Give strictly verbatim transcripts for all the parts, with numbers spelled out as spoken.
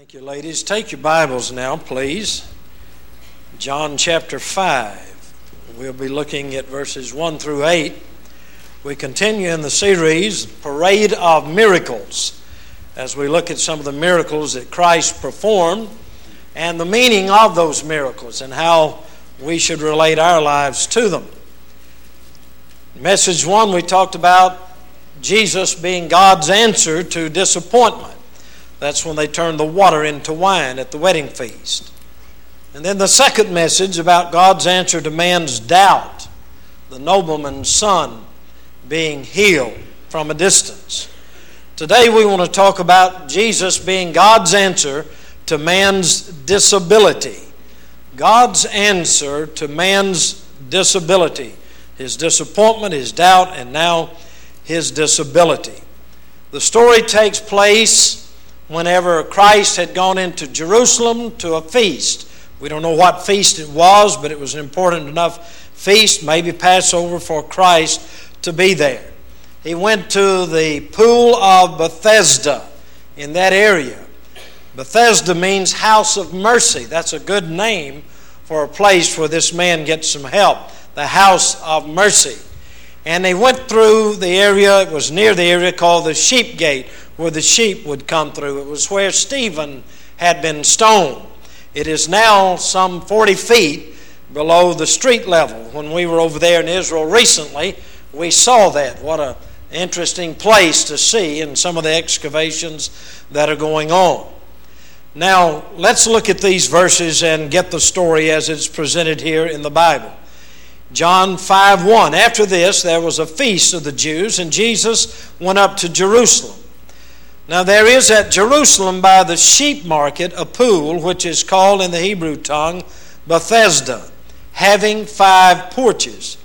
Thank you, ladies. Take your Bibles now, please. John chapter five. We'll be looking at verses one through eight. We continue in the series, Parade of Miracles, as we look at some of the miracles that Christ performed and the meaning of those miracles and how we should relate our lives to them. Message one, we talked about Jesus being God's answer to disappointment. That's when they turned the water into wine at the wedding feast. And then the second message about God's answer to man's doubt, the nobleman's son being healed from a distance. Today we want to talk about Jesus being God's answer to man's disability. God's answer to man's disability. His disappointment, his doubt, and now his disability. The story takes place whenever Christ had gone into Jerusalem to a feast. We don't know what feast it was, but it was an important enough feast, maybe Passover, for Christ to be there. He went to the pool of Bethesda in that area. Bethesda means house of mercy. That's a good name for a place where this man gets some help. The house of mercy. And they went through the area, it was near the area called the Sheep Gate, where the sheep would come through. It was where Stephen had been stoned. It is now some forty feet below the street level. When we were over there in Israel recently, we saw that. What an interesting place to see in some of the excavations that are going on. Now, let's look at these verses and get the story as it's presented here in the Bible. John five one. After this, there was a feast of the Jews, and Jesus went up to Jerusalem. Now there is at Jerusalem by the sheep market a pool, which is called in the Hebrew tongue Bethesda, having five porches.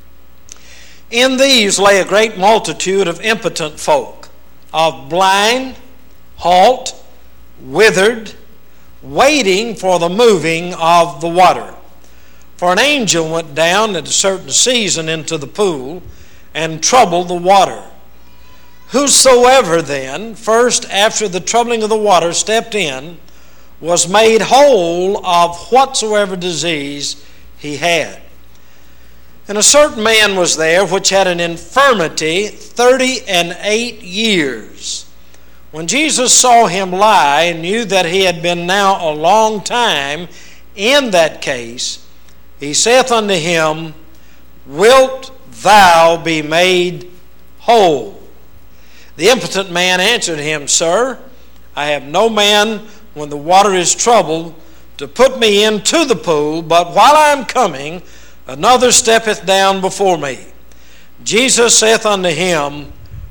In these lay a great multitude of impotent folk, of blind, halt, withered, waiting for the moving of the water. For an angel went down at a certain season into the pool and troubled the water. Whosoever then, first after the troubling of the water, stepped in, was made whole of whatsoever disease he had. And a certain man was there which had an infirmity thirty and eight years. When Jesus saw him lie and knew that he had been now a long time in that case, he saith unto him, Wilt thou be made whole? The impotent man answered him, Sir, I have no man when the water is troubled to put me into the pool, but while I am coming, another steppeth down before me. Jesus saith unto him,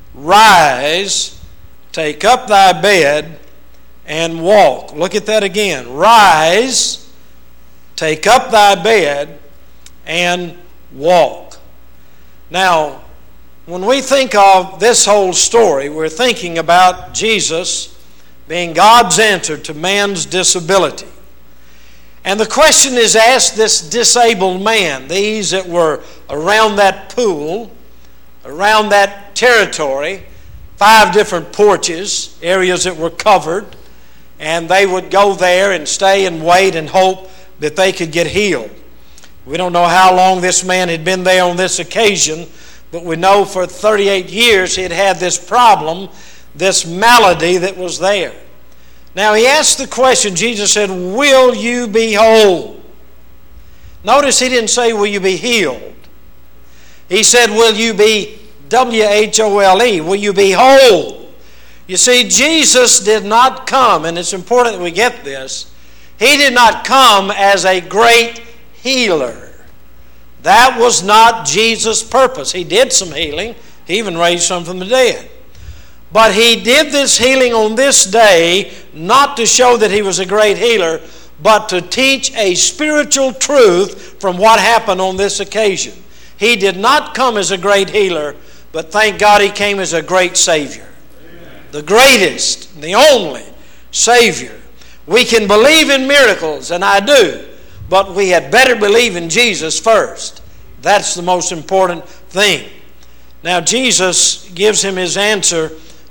Rise, take up thy bed, and walk. Look at that again. Rise, take up thy bed, and walk. Now, when we think of this whole story, we're thinking about Jesus being God's answer to man's disability. And the question is asked this disabled man, these that were around that pool, around that territory, five different porches, areas that were covered, and they would go there and stay and wait and hope that they could get healed. We don't know how long this man had been there on this occasion, but we know for thirty-eight years he had had this problem, this malady that was there. Now he asked the question, Jesus said, Will you be whole? Notice he didn't say, Will you be healed? He said, Will you be W H O L E? Will you be whole? You see, Jesus did not come, and it's important that we get this, he did not come as a great healer. That was not Jesus' purpose. He did some healing. He even raised some from the dead. But he did this healing on this day not to show that he was a great healer, but to teach a spiritual truth from what happened on this occasion. He did not come as a great healer, but thank God he came as a great Savior. Amen. The greatest, the only Savior. We can believe in miracles, and I do. But we had better believe in Jesus first. That's the most important thing. Now Jesus gives him his answer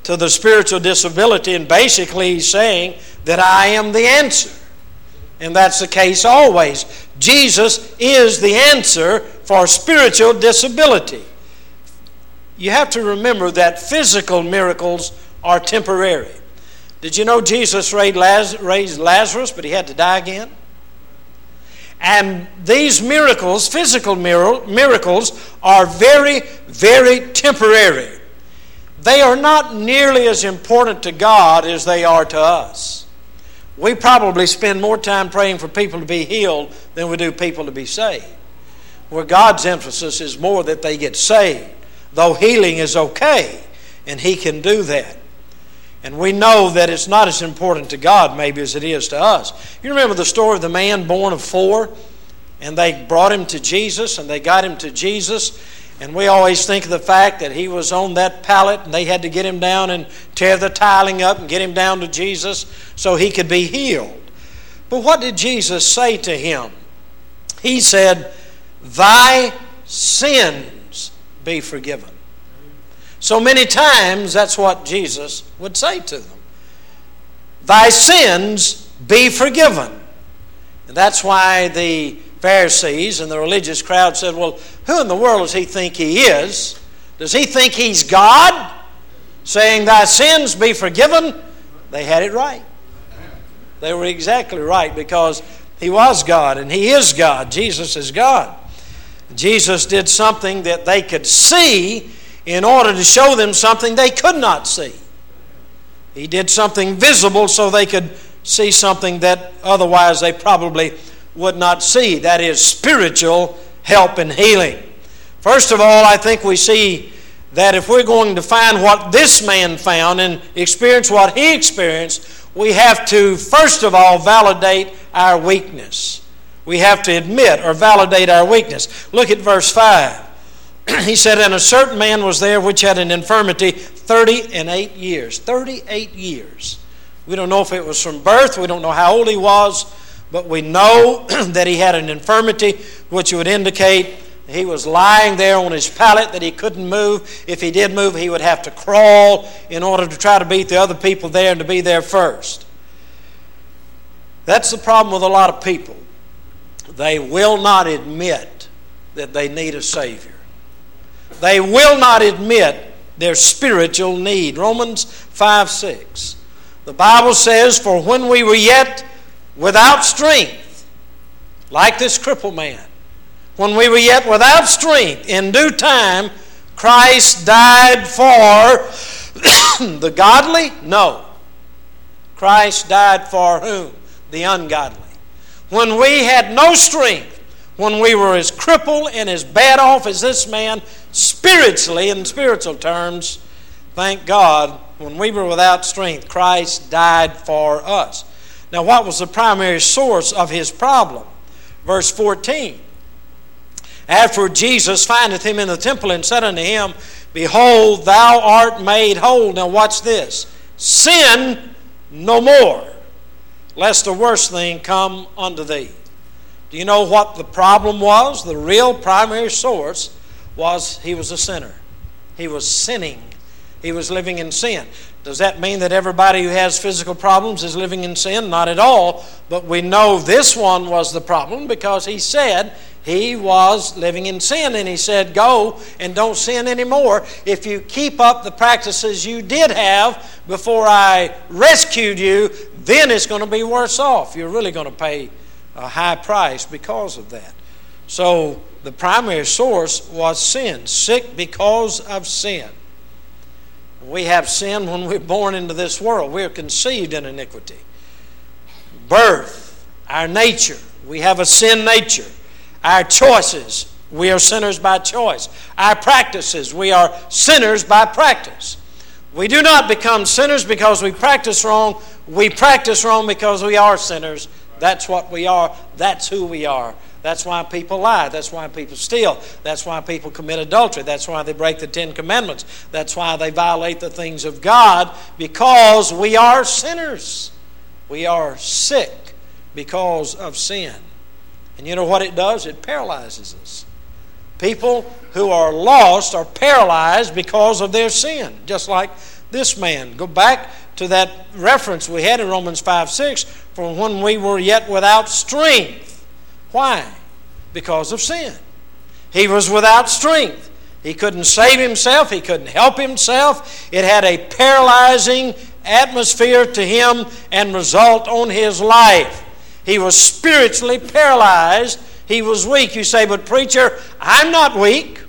to the spiritual disability, and basically he's saying that I am the answer. And that's the case always. Jesus is the answer for spiritual disability. You have to remember that physical miracles are temporary. Did you know Jesus raised Lazarus, but he had to die again? And these miracles, physical miracles, are very, very temporary. They are not nearly as important to God as they are to us. We probably spend more time praying for people to be healed than we do people to be saved. Where God's emphasis is more that they get saved, though healing is okay, and He can do that. And we know that it's not as important to God maybe as it is to us. You remember the story of the man born of four? And they brought him to Jesus, and they got him to Jesus. And we always think of the fact that he was on that pallet, and they had to get him down and tear the tiling up and get him down to Jesus so he could be healed. But what did Jesus say to him? He said, "Thy sins be forgiven." So many times that's what Jesus would say to them. Thy sins be forgiven. And that's why the Pharisees and the religious crowd said, well, who in the world does he think he is? Does he think he's God? Saying, thy sins be forgiven? They had it right. They were exactly right, because he was God and he is God. Jesus is God. Jesus did something that they could see in order to show them something they could not see. He did something visible so they could see something that otherwise they probably would not see. That is spiritual help and healing. First of all, I think we see that if we're going to find what this man found and experience what he experienced, we have to, first of all, validate our weakness. We have to admit or validate our weakness. Look at verse five. He said, and a certain man was there which had an infirmity thirty and eight years. Thirty-eight years. We don't know if it was from birth. We don't know how old he was. But we know that he had an infirmity, which would indicate he was lying there on his pallet, that he couldn't move. If he did move, he would have to crawl in order to try to beat the other people there and to be there first. That's the problem with a lot of people. They will not admit that they need a Savior. They will not admit their spiritual need. Romans five six. The Bible says, for when we were yet without strength, like this crippled man, when we were yet without strength, in due time, Christ died for the godly? No. Christ died for whom? The ungodly. When we had no strength, when we were as crippled and as bad off as this man, spiritually, in spiritual terms, thank God, when we were without strength, Christ died for us. Now, what was the primary source of his problem? Verse fourteen. Afterward Jesus findeth him in the temple and said unto him, behold, thou art made whole. Now watch this. Sin no more, lest the worst thing come unto thee. Do you know what the problem was? The real primary source was he was a sinner. He was sinning. He was living in sin. Does that mean that everybody who has physical problems is living in sin? Not at all. But we know this one was the problem because he said he was living in sin. And he said, go and don't sin anymore. If you keep up the practices you did have before I rescued you, then it's going to be worse off. You're really going to pay a high price because of that. So the primary source was sin. Sick because of sin. We have sin when we're born into this world. We are conceived in iniquity. Birth, our nature. We have a sin nature. Our choices, we are sinners by choice. Our practices, we are sinners by practice. We do not become sinners because we practice wrong. We practice wrong because we are sinners. That's what we are. That's who we are. That's why people lie. That's why people steal. That's why people commit adultery. That's why they break the Ten Commandments. That's why they violate the things of God, because we are sinners. We are sick because of sin. And you know what it does? It paralyzes us. People who are lost are paralyzed because of their sin. Just like this man. Go back to that reference we had in Romans five six, for when we were yet without strength. Why? Because of sin. He was without strength. He couldn't save himself. He couldn't help himself. It had a paralyzing atmosphere to him and result on his life. He was spiritually paralyzed. He was weak. You say, but preacher, I'm not weak.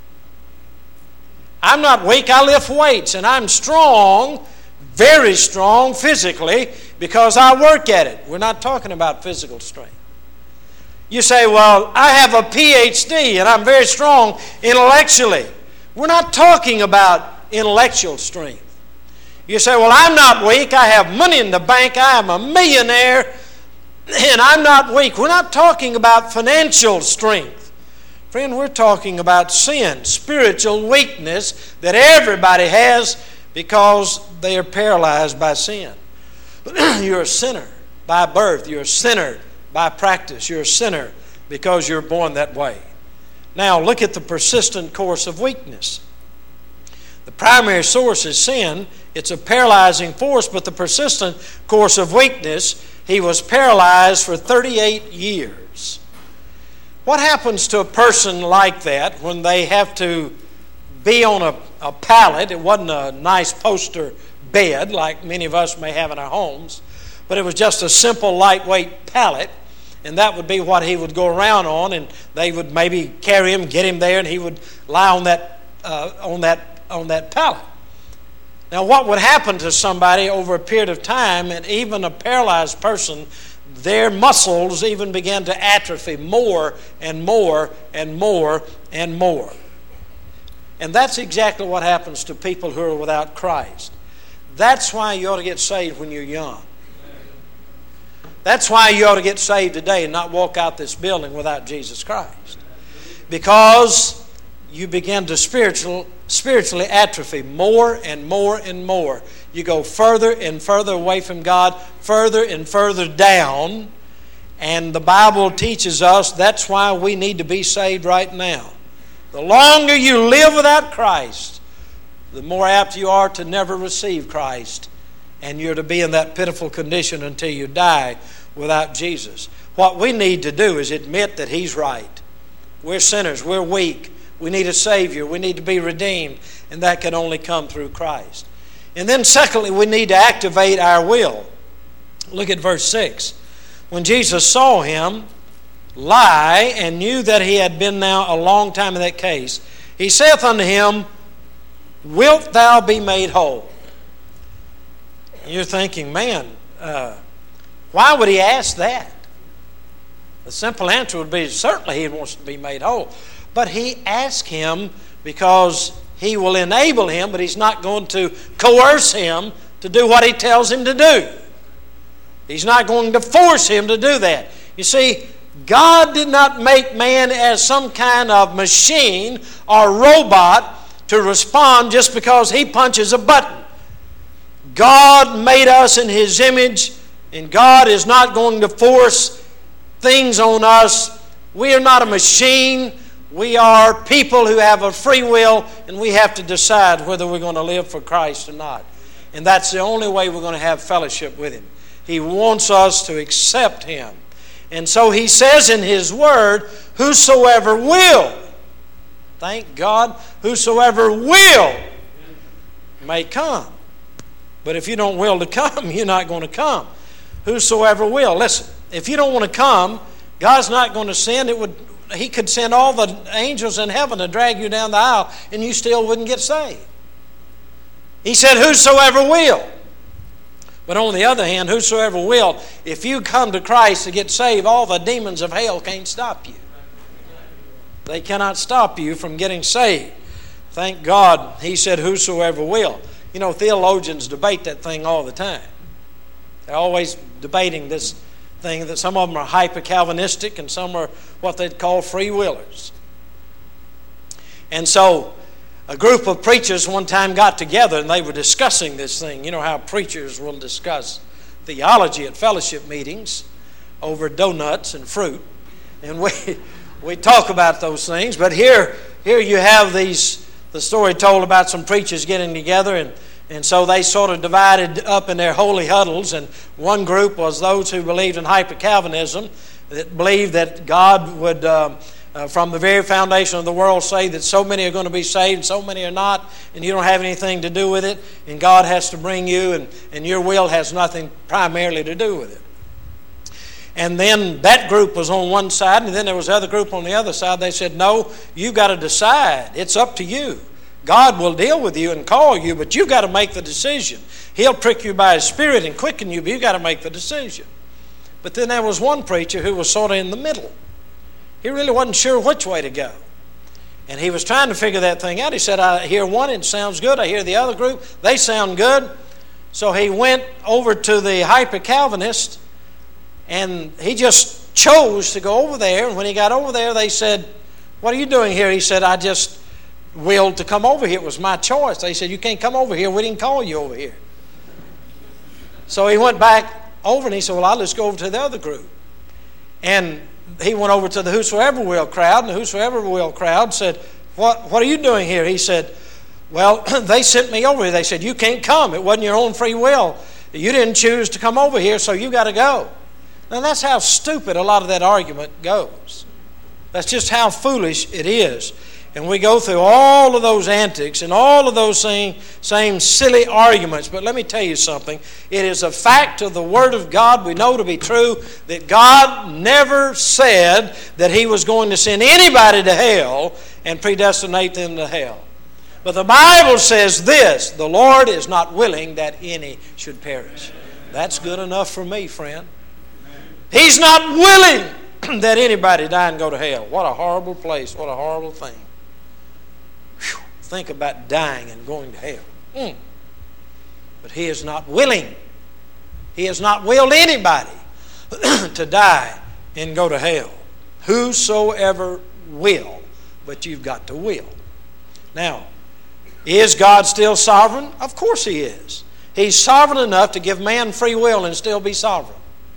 I'm not weak. I lift weights and I'm strong, very strong physically because I work at it. We're not talking about physical strength. You say, well, I have a P H D and I'm very strong intellectually. We're not talking about intellectual strength. You say, well, I'm not weak. I have money in the bank. I am a millionaire and I'm not weak. We're not talking about financial strength. Friend, we're talking about sin, spiritual weakness that everybody has because they are paralyzed by sin. You're a sinner by birth. You're a sinner by practice. You're a sinner because you're born that way. Now, look at the persistent course of weakness. The primary source is sin. It's a paralyzing force, but the persistent course of weakness, he was paralyzed for thirty-eight years. What happens to a person like that when they have to be on a, a pallet? It wasn't a nice poster bed like many of us may have in our homes, but it was just a simple lightweight pallet, and that would be what he would go around on, and they would maybe carry him, get him there, and he would lie on that uh, on that on that pallet. Now, what would happen to somebody over a period of time, and even a paralyzed person, their muscles even began to atrophy more and more and more and more. And that's exactly what happens to people who are without Christ. That's why you ought to get saved when you're young. That's why you ought to get saved today and not walk out this building without Jesus Christ. Because you begin to spiritual, spiritually atrophy more and more and more. You go further and further away from God, further and further down. And the Bible teaches us that's why we need to be saved right now. The longer you live without Christ, the more apt you are to never receive Christ. And you're to be in that pitiful condition until you die without Jesus. What we need to do is admit that He's right. We're sinners. We're weak. We need a Savior. We need to be redeemed. And that can only come through Christ. And then secondly, we need to activate our will. Look at verse six. When Jesus saw him lie and knew that he had been now a long time in that case, he saith unto him, Wilt thou be made whole? You're thinking, man, uh, why would he ask that? The simple answer would be, certainly he wants to be made whole. But he asked him because he will enable him, but he's not going to coerce him to do what he tells him to do. He's not going to force him to do that. You see, God did not make man as some kind of machine or robot to respond just because he punches a button. God made us in His image, and God is not going to force things on us. We are not a machine. We are people who have a free will, and we have to decide whether we're going to live for Christ or not. And that's the only way we're going to have fellowship with Him. He wants us to accept Him. And so He says in His Word, whosoever will, thank God, whosoever will may come. But if you don't will to come, you're not going to come. Whosoever will. Listen, if you don't want to come, God's not going to send. It would. He could send all the angels in heaven to drag you down the aisle, and you still wouldn't get saved. He said, whosoever will. But on the other hand, whosoever will, if you come to Christ to get saved, all the demons of hell can't stop you. They cannot stop you from getting saved. Thank God He said, whosoever will. You know, theologians debate that thing all the time. They're always debating this thing that some of them are hyper-Calvinistic and some are what they'd call free willers. And so a group of preachers one time got together and they were discussing this thing. You know how preachers will discuss theology at fellowship meetings over donuts and fruit. And we we talk about those things. But here, here you have these the story told about some preachers getting together and, And so they sort of divided up in their holy huddles, and one group was those who believed in hyper-Calvinism, that believed that God would, um, uh, from the very foundation of the world, say that so many are going to be saved, so many are not, and you don't have anything to do with it, and God has to bring you, and, and your will has nothing primarily to do with it. And then that group was on one side, and then there was the other group on the other side. They said, no, you've got to decide. It's up to you. God will deal with you and call you, but you've got to make the decision. He'll prick you by His Spirit and quicken you, but you've got to make the decision. But then there was one preacher who was sort of in the middle. He really wasn't sure which way to go. And he was trying to figure that thing out. He said, I hear one, it sounds good. I hear the other group, they sound good. So he went over to the hyper-Calvinist, and he just chose to go over there. And when he got over there, they said, what are you doing here? He said, I just willed to come over here. It was my choice. They said, you can't come over here. We didn't call you over here. So he went back over, and he said, well, I'll just go over to the other group. And he went over to the Whosoever Will crowd, and the Whosoever Will crowd said, what, what are you doing here? He said, well, they sent me over here. They said, you can't come. It wasn't your own free will. You didn't choose to come over here, so you got to go. And that's how stupid a lot of that argument goes. That's just how foolish it is. And we go through all of those antics and all of those same, same silly arguments. But let me tell you something. It is a fact of the Word of God we know to be true that God never said that He was going to send anybody to hell and predestinate them to hell. But the Bible says this, the Lord is not willing that any should perish. That's good enough for me, friend. He's not willing that anybody die and go to hell. What a horrible place. What a horrible thing. Whew. Think about dying and going to hell. Mm. But He is not willing. He has not willed anybody to die and go to hell. Whosoever will. But you've got to will. Now, is God still sovereign? Of course He is. He's sovereign enough to give man free will and still be sovereign.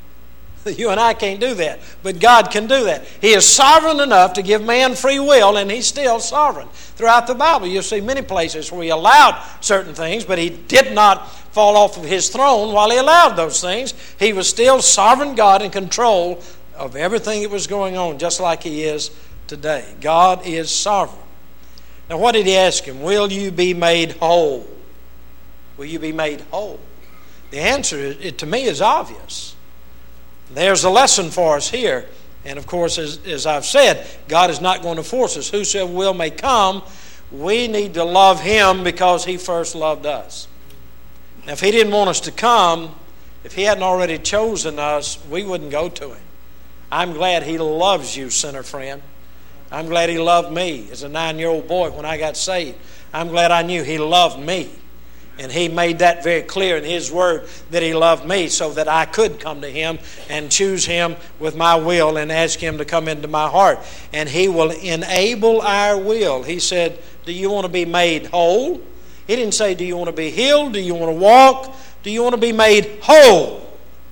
You and I can't do that, but God can do that. He is sovereign enough to give man free will, and He's still sovereign. Throughout the Bible, you'll see many places where He allowed certain things, but He did not fall off of His throne while He allowed those things. He was still sovereign God in control of everything that was going on, just like He is today. God is sovereign. Now, what did He ask him? Will you be made whole? Will you be made whole? The answer, it, to me, is obvious. There's a lesson for us here. And of course, as, as I've said, God is not going to force us. Whosoever will may come. We need to love Him because He first loved us. Now, if He didn't want us to come, if He hadn't already chosen us, we wouldn't go to Him. I'm glad He loves you, sinner friend. I'm glad He loved me as a nine-year-old boy when I got saved. I'm glad I knew He loved me. And He made that very clear in His Word that He loved me so that I could come to Him and choose Him with my will and ask Him to come into my heart. And He will enable our will. He said, do you want to be made whole? He didn't say, do you want to be healed? Do you want to walk? Do you want to be made whole?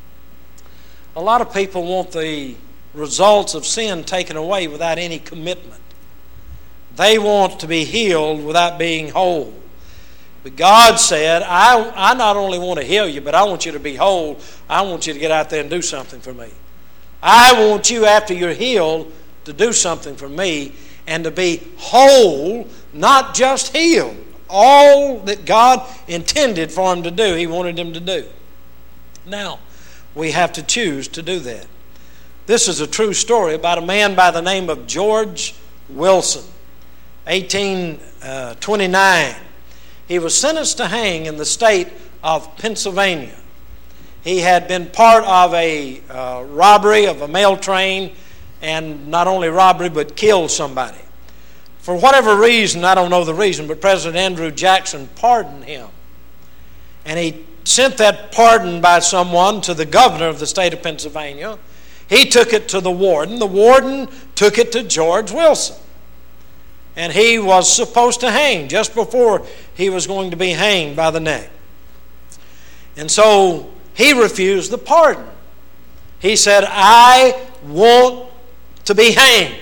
A lot of people want the results of sin taken away without any commitment. They want to be healed without being whole. But God said, I, I not only want to heal you, but I want you to be whole. I want you to get out there and do something for me. I want you, after you're healed, to do something for me and to be whole, not just healed. All that God intended for Him to do, He wanted Him to do. Now, we have to choose to do that. This is a true story about a man by the name of George Wilson, eighteen twenty-nine. He was sentenced to hang in the state of Pennsylvania. He had been part of a uh, robbery of a mail train, and not only robbery, but killed somebody. For whatever reason, I don't know the reason, but President Andrew Jackson pardoned him. And he sent that pardon by someone to the governor of the state of Pennsylvania. He took it to the warden. The warden took it to George Wilson. And he was supposed to hang just before he was going to be hanged by the neck. And so he refused the pardon. He said, I want to be hanged.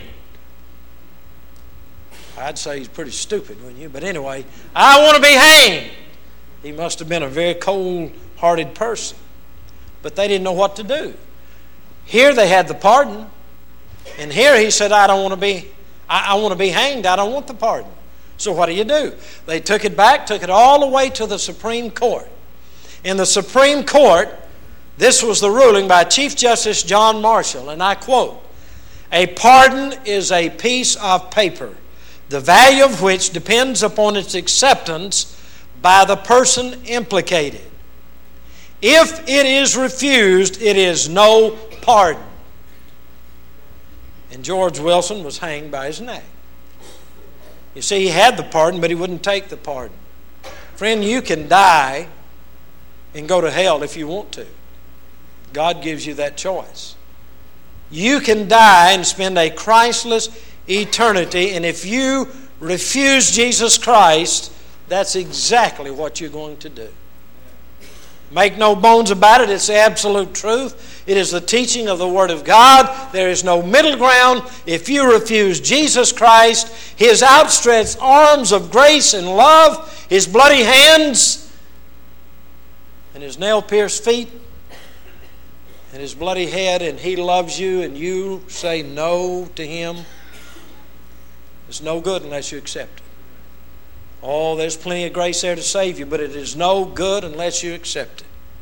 I'd say he's pretty stupid, wouldn't you? But anyway, I want to be hanged. He must have been a very cold-hearted person. But they didn't know what to do. Here they had the pardon. And here he said, I don't want to be, I, I want to be hanged. I don't want the pardon. So what do you do? They took it back, took it all the way to the Supreme Court. In the Supreme Court, this was the ruling by Chief Justice John Marshall, and I quote, "A pardon is a piece of paper, the value of which depends upon its acceptance by the person implicated. If it is refused, it is no pardon." And George Wilson was hanged by his neck. You see, he had the pardon, but he wouldn't take the pardon. Friend, you can die and go to hell if you want to. God gives you that choice. You can die and spend a Christless eternity, and if you refuse Jesus Christ, that's exactly what you're going to do. Make no bones about it, it's the absolute truth. It is the teaching of the Word of God. There is no middle ground. If you refuse Jesus Christ, His outstretched arms of grace and love, His bloody hands, and His nail-pierced feet, and His bloody head, and He loves you, and you say no to Him, it's no good unless you accept it. Oh, there's plenty of grace there to save you, but it is no good unless you accept it.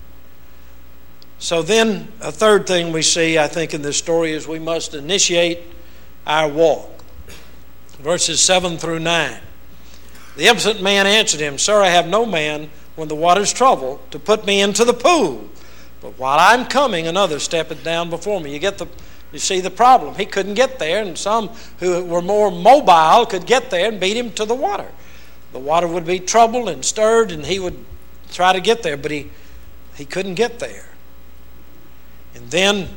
So then, a third thing we see, I think, in this story is we must initiate our walk. Verses seven through nine. The impotent man answered him, "Sir, I have no man when the waters trouble to put me into the pool. But while I'm coming, another steppeth down before me." You get the, you see the problem. He couldn't get there, and some who were more mobile could get there and beat him to the water. The water would be troubled and stirred, and he would try to get there, but he, he couldn't get there. And then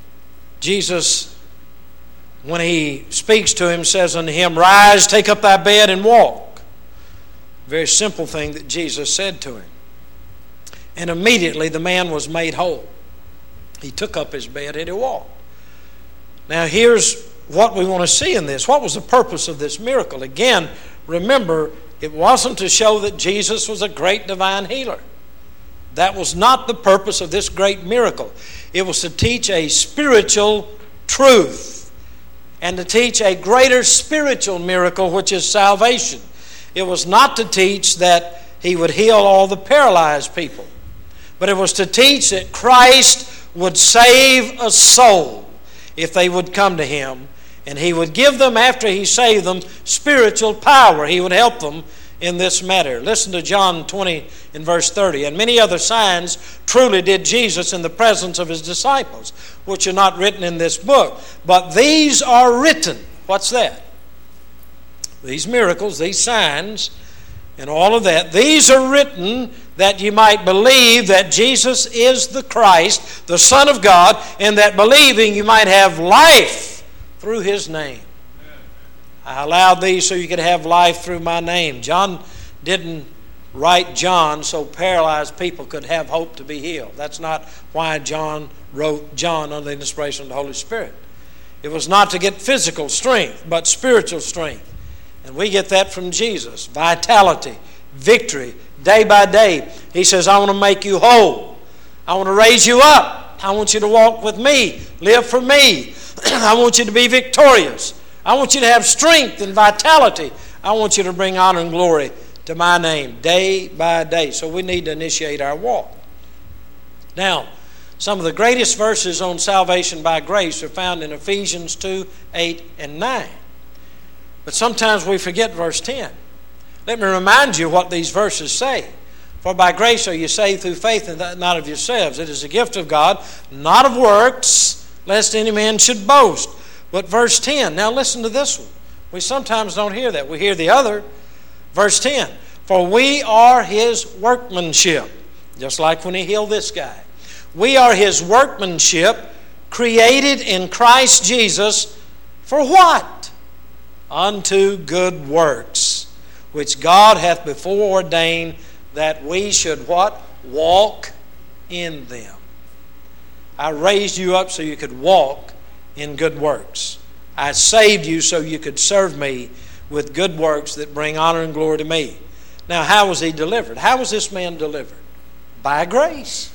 Jesus, when He speaks to him, says unto him, "Rise, take up thy bed, and walk." Very simple thing that Jesus said to him. And immediately the man was made whole. He took up his bed and he walked. Now here's what we want to see in this. What was the purpose of this miracle? Again, remember, it wasn't to show that Jesus was a great divine healer. That was not the purpose of this great miracle. It was to teach a spiritual truth and to teach a greater spiritual miracle, which is salvation. It was not to teach that He would heal all the paralyzed people, but it was to teach that Christ would save a soul if they would come to Him, and He would give them, after He saved them, spiritual power. He would help them in this matter. Listen to John twenty in verse thirty. "And many other signs truly did Jesus in the presence of His disciples, which are not written in this book. But these are written." What's that? These miracles, these signs, and all of that. "These are written that you might believe that Jesus is the Christ, the Son of God, and that believing you might have life through His name." I allowed these so you could have life through my name. John didn't write John so paralyzed people could have hope to be healed. That's not why John wrote John under the inspiration of the Holy Spirit. It was not to get physical strength, but spiritual strength. And we get that from Jesus. Vitality, victory, day by day. He says, "I want to make you whole. I want to raise you up. I want you to walk with me, live for me. I want you to be victorious. I want you to have strength and vitality. I want you to bring honor and glory to my name day by day." So we need to initiate our walk. Now, some of the greatest verses on salvation by grace are found in Ephesians two, eight, and nine. But sometimes we forget verse ten. Let me remind you what these verses say. "For by grace are you saved through faith, and that not of yourselves. It is a gift of God, not of works, lest any man should boast." But verse ten, now listen to this one. We sometimes don't hear that. We hear the other. Verse ten, "For we are His workmanship." Just like when He healed this guy. "We are His workmanship, created in Christ Jesus, for what? Unto good works, which God hath before ordained that we should" what? "Walk in them." I raised you up so you could walk in good works. I saved you so you could serve me with good works that bring honor and glory to me. Now, how was he delivered? How was this man delivered? By grace.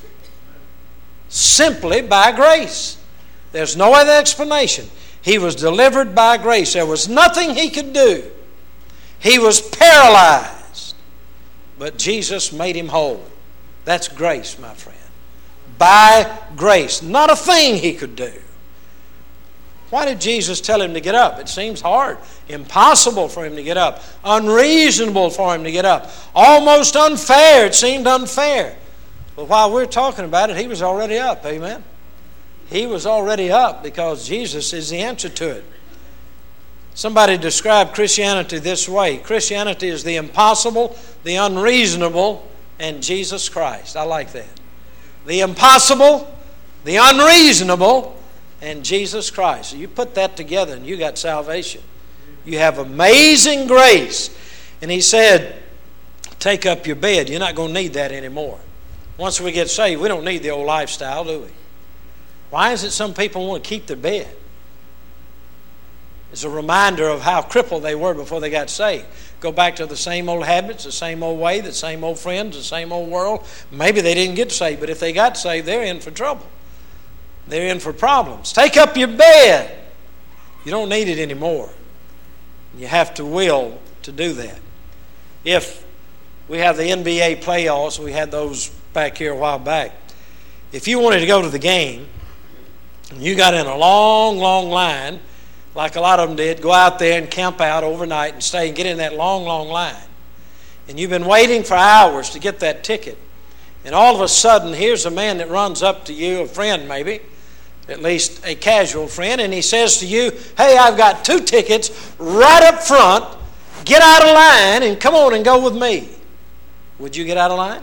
Simply by grace. There's no other explanation. He was delivered by grace. There was nothing he could do. He was paralyzed. But Jesus made him whole. That's grace, my friend. By grace. Not a thing he could do. Why did Jesus tell him to get up? It seems hard. Impossible for him to get up. Unreasonable for him to get up. Almost unfair. It seemed unfair. But while we're talking about it, he was already up. Amen? He was already up because Jesus is the answer to it. Somebody described Christianity this way. Christianity is the impossible, the unreasonable, and Jesus Christ. I like that. The impossible, the unreasonable, and Jesus Christ. So you put that together and you got salvation. You have amazing grace. And he said, take up your bed. You're not going to need that anymore. Once we get saved, we don't need the old lifestyle, do we? Why is it some people want to keep their bed? It's a reminder of how crippled they were before they got saved. Go back to the same old habits, the same old way, the same old friends, the same old world. Maybe they didn't get saved, but if they got saved, they're in for trouble. They're in for problems. Take up your bed. You don't need it anymore. You have to will to do that. If we have the N B A playoffs, we had those back here a while back. If you wanted to go to the game, and you got in a long, long line, like a lot of them did, go out there and camp out overnight and stay and get in that long, long line. And you've been waiting for hours to get that ticket. And all of a sudden, here's a man that runs up to you, a friend maybe, at least a casual friend, and he says to you, hey, I've got two tickets right up front. Get out of line and come on and go with me. Would you get out of line?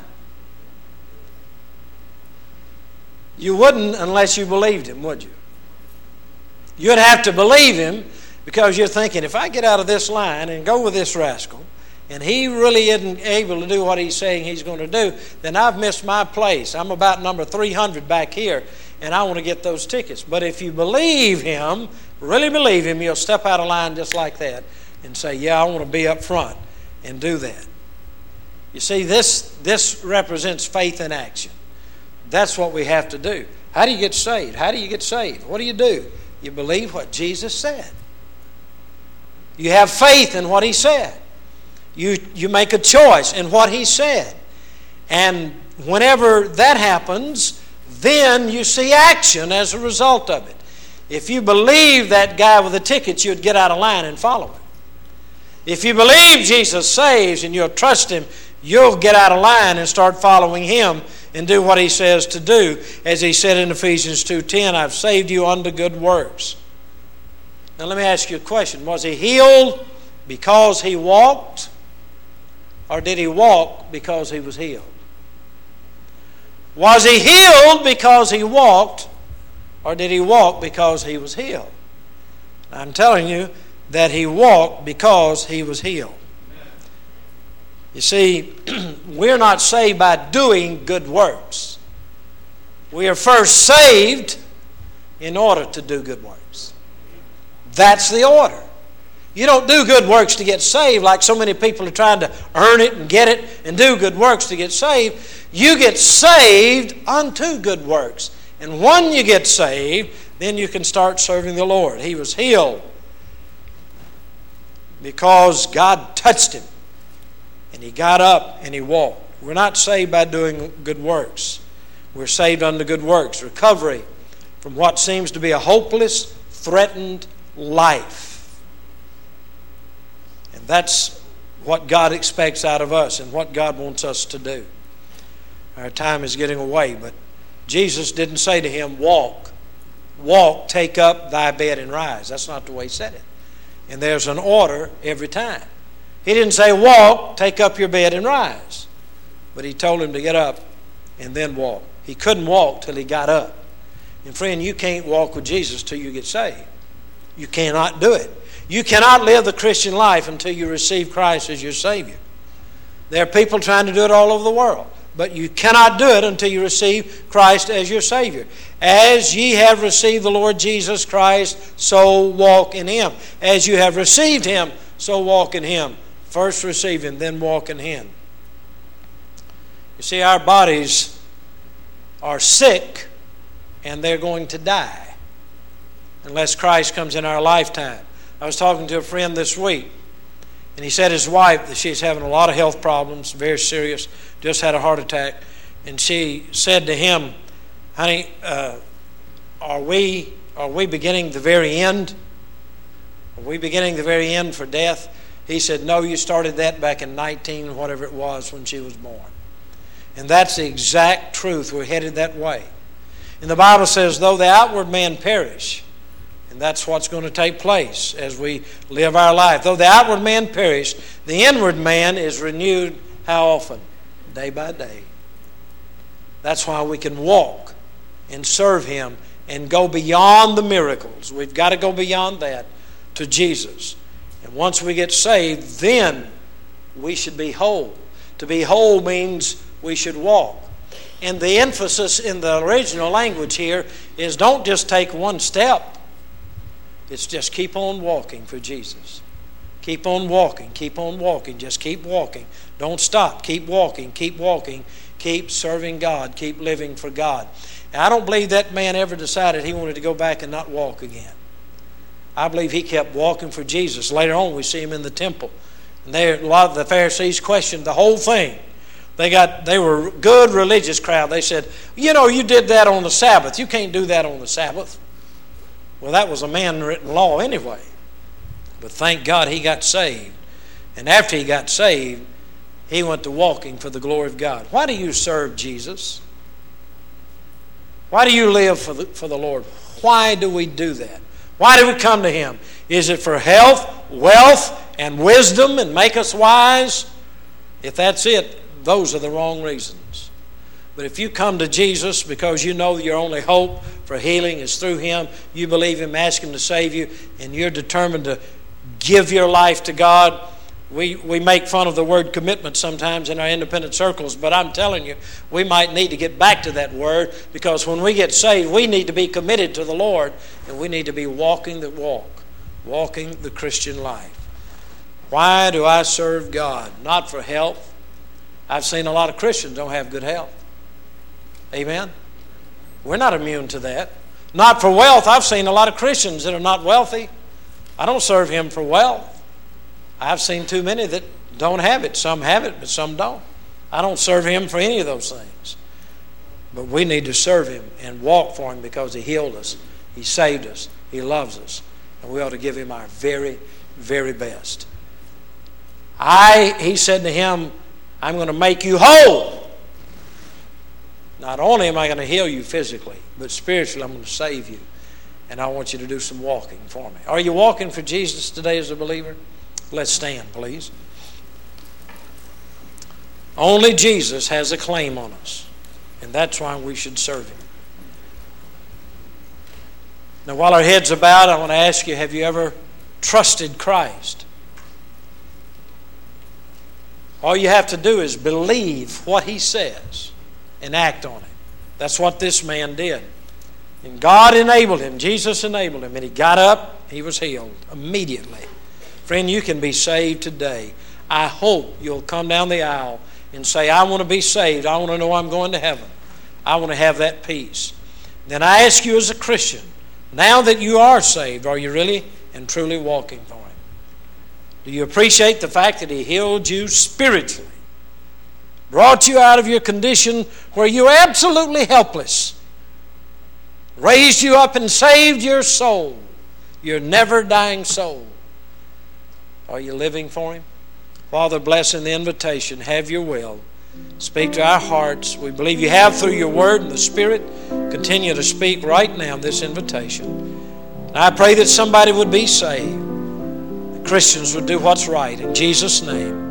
You wouldn't unless you believed him, would you? You'd have to believe him because you're thinking, if I get out of this line and go with this rascal, and he really isn't able to do what he's saying he's going to do, then I've missed my place. I'm about number three hundred back here, and I want to get those tickets. But if you believe him, really believe him, you'll step out of line just like that and say, yeah, I want to be up front and do that. You see, this, this represents faith in action. That's what we have to do. How do you get saved? How do you get saved? What do you do? You believe what Jesus said. You have faith in what he said. You, you make a choice in what he said. And whenever that happens, then you see action as a result of it. If you believe that guy with the tickets, you'd get out of line and follow him. If you believe Jesus saves and you'll trust him, you'll get out of line and start following him and do what he says to do. As he said in Ephesians two ten, I've saved you unto good works. Now let me ask you a question. Was he healed because he walked? Or did he walk because he was healed? Was he healed because he walked? Or did he walk because he was healed? I'm telling you that he walked because he was healed. You see, we're not saved by doing good works. We are first saved in order to do good works. That's the order. You don't do good works to get saved like so many people are trying to earn it and get it and do good works to get saved. You get saved unto good works. And when you get saved, then you can start serving the Lord. He was healed because God touched him. And he got up and he walked. We're not saved by doing good works. We're saved unto good works. Recovery from what seems to be a hopeless, threatened life. And that's what God expects out of us and what God wants us to do. Our time is getting away, but Jesus didn't say to him, walk, walk, take up thy bed and rise. That's not the way he said it. And there's an order every time. He didn't say, walk, take up your bed and rise. But he told him to get up and then walk. He couldn't walk till he got up. And friend, you can't walk with Jesus till you get saved. You cannot do it. You cannot live the Christian life until you receive Christ as your Savior. There are people trying to do it all over the world. But you cannot do it until you receive Christ as your Savior. As ye have received the Lord Jesus Christ, so walk in him. As you have received him, so walk in him. First receive him, then walk in him. You see, our bodies are sick and they're going to die unless Christ comes in our lifetime. I was talking to a friend this week, and he said his wife, that she's having a lot of health problems, very serious, just had a heart attack, and she said to him, honey, uh, are we are we beginning the very end? Are we beginning the very end for death? He said, no, you started that back in nineteen, whatever it was, when she was born. And that's the exact truth. We're headed that way. And the Bible says, though the outward man perish, and that's what's going to take place as we live our life. Though the outward man perish, the inward man is renewed how often? Day by day. That's why we can walk and serve Him and go beyond the miracles. We've got to go beyond that to Jesus. And once we get saved, then we should be whole. To be whole means we should walk. And the emphasis in the original language here is don't just take one step. It's just keep on walking for Jesus. Keep on walking, keep on walking, just keep walking. Don't stop, keep walking, keep walking, keep serving God, keep living for God. And I don't believe that man ever decided he wanted to go back and not walk again. I believe he kept walking for Jesus. Later on we see him in the temple. And there, a lot of the Pharisees questioned the whole thing. They got they were a good religious crowd. They said, you know, you did that on the Sabbath. You can't do that on the Sabbath. Well, that was a man-written law anyway. But thank God he got saved. And after he got saved, he went to walking for the glory of God. Why do you serve Jesus? Why do you live for the, for the Lord? Why do we do that? Why do we come to Him? Is it for health, wealth, and wisdom and make us wise? If that's it, those are the wrong reasons. But if you come to Jesus because you know your only hope for healing is through Him, you believe Him, ask Him to save you, and you're determined to give your life to God. We, we make fun of the word commitment sometimes in our independent circles, but I'm telling you, we might need to get back to that word, because when we get saved, we need to be committed to the Lord, and we need to be walking the walk, walking the Christian life. Why do I serve God? Not for health. I've seen a lot of Christians don't have good health. Amen? We're not immune to that. Not for wealth. I've seen a lot of Christians that are not wealthy. I don't serve Him for wealth. I've seen too many that don't have it. Some have it, but some don't. I don't serve Him for any of those things. But we need to serve Him and walk for Him because He healed us. He saved us. He loves us. And we ought to give Him our very, very best. I, He said to him, I'm going to make you whole. Not only am I going to heal you physically, but spiritually I'm going to save you. And I want you to do some walking for me. Are you walking for Jesus today as a believer? Let's stand, please. Only Jesus has a claim on us, and that's why we should serve Him. Now, while our heads are bowed, I want to ask you, have you ever trusted Christ? All you have to do is believe what He says and act on it. That's what this man did. And God enabled him, Jesus enabled him, and he got up, he was healed immediately. Friend, you can be saved today. I hope you'll come down the aisle and say, I want to be saved. I want to know I'm going to heaven. I want to have that peace. Then I ask you as a Christian, now that you are saved, are you really and truly walking for Him? Do you appreciate the fact that He healed you spiritually? Brought you out of your condition where you were absolutely helpless. Raised you up and saved your soul, your never-dying soul. Are you living for Him? Father, bless in the invitation. Have your will. Speak to our hearts. We believe you have through your word and the Spirit. Continue to speak right now this invitation. And I pray that somebody would be saved. The Christians would do what's right. In Jesus' name.